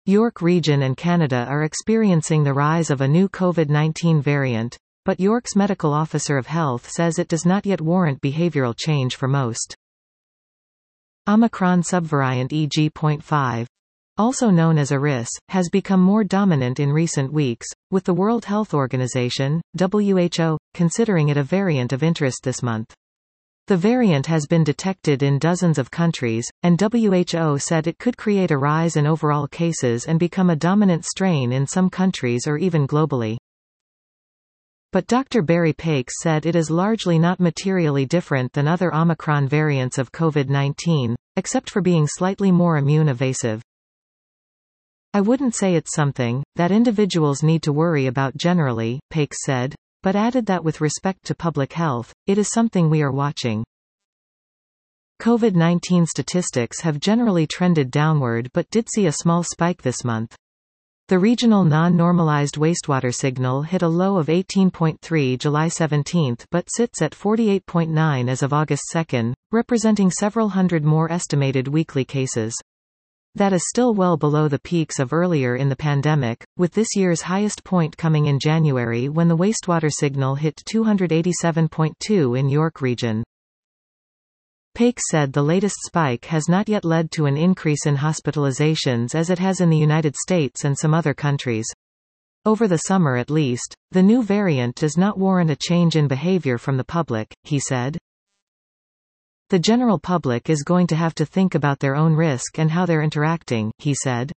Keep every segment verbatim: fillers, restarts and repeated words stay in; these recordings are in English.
York Region and Canada are experiencing the rise of a new COVID nineteen variant, but York's medical officer of health says it does not yet warrant behavioral change for most. Omicron subvariant E G point five, also known as Eris, has become more dominant in recent weeks, with the World Health Organization, W H O, considering it a variant of interest this month. The variant has been detected in dozens of countries, and W H O said it could create a rise in overall cases and become a dominant strain in some countries or even globally. But Doctor Barry Pakes said it is largely not materially different than other Omicron variants of COVID nineteen, except for being slightly more immune evasive. I wouldn't say it's something that individuals need to worry about generally, Pakes said, but added that with respect to public health, it is something we are watching. COVID nineteen statistics have generally trended downward but did see a small spike this month. The regional non-normalized wastewater signal hit a low of eighteen point three July seventeenth but sits at forty-eight point nine as of August second, representing several hundred more estimated weekly cases. That is still well below the peaks of earlier in the pandemic, with this year's highest point coming in January when the wastewater signal hit two hundred eighty-seven point two in York Region. Pakes said the latest spike has not yet led to an increase in hospitalizations as it has in the United States and some other countries. Over the summer at least, the new variant does not warrant a change in behavior from the public, he said. The general public is going to have to think about their own risk and how they're interacting, he said.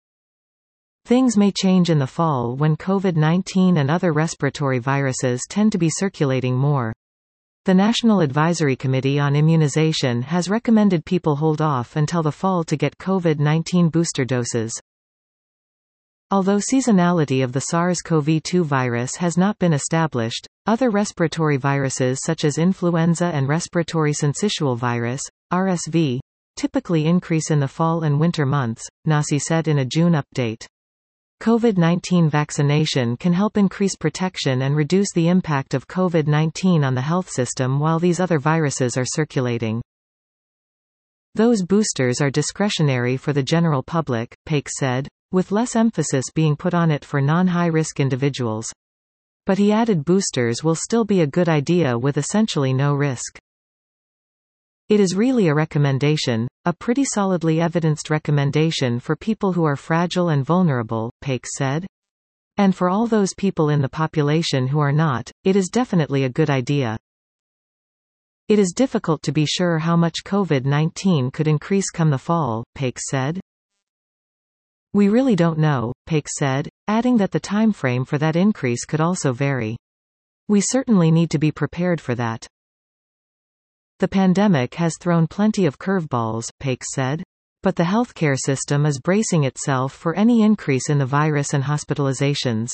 Things may change in the fall when COVID nineteen and other respiratory viruses tend to be circulating more. The National Advisory Committee on Immunization has recommended people hold off until the fall to get COVID nineteen booster doses. Although seasonality of the SARS CoV two virus has not been established, other respiratory viruses such as influenza and respiratory syncytial virus, R S V, typically increase in the fall and winter months, N A C I said in a June update. COVID nineteen vaccination can help increase protection and reduce the impact of COVID nineteen on the health system while these other viruses are circulating. Those boosters are discretionary for the general public, Pakes said, with less emphasis being put on it for non-high-risk individuals. But he added boosters will still be a good idea with essentially no risk. It is really a recommendation, a pretty solidly evidenced recommendation for people who are fragile and vulnerable, Pakes said. And for all those people in the population who are not, it is definitely a good idea. It is difficult to be sure how much COVID nineteen could increase come the fall, Pakes said. We really don't know, Pakes said, adding that the time frame for that increase could also vary. We certainly need to be prepared for that. The pandemic has thrown plenty of curveballs, Pakes said. But the healthcare system is bracing itself for any increase in the virus and hospitalizations.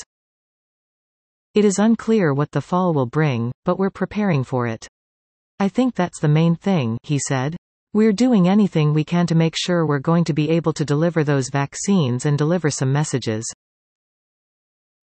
It is unclear what the fall will bring, but we're preparing for it. I think that's the main thing, he said. We're doing anything we can to make sure we're going to be able to deliver those vaccines and deliver some messages.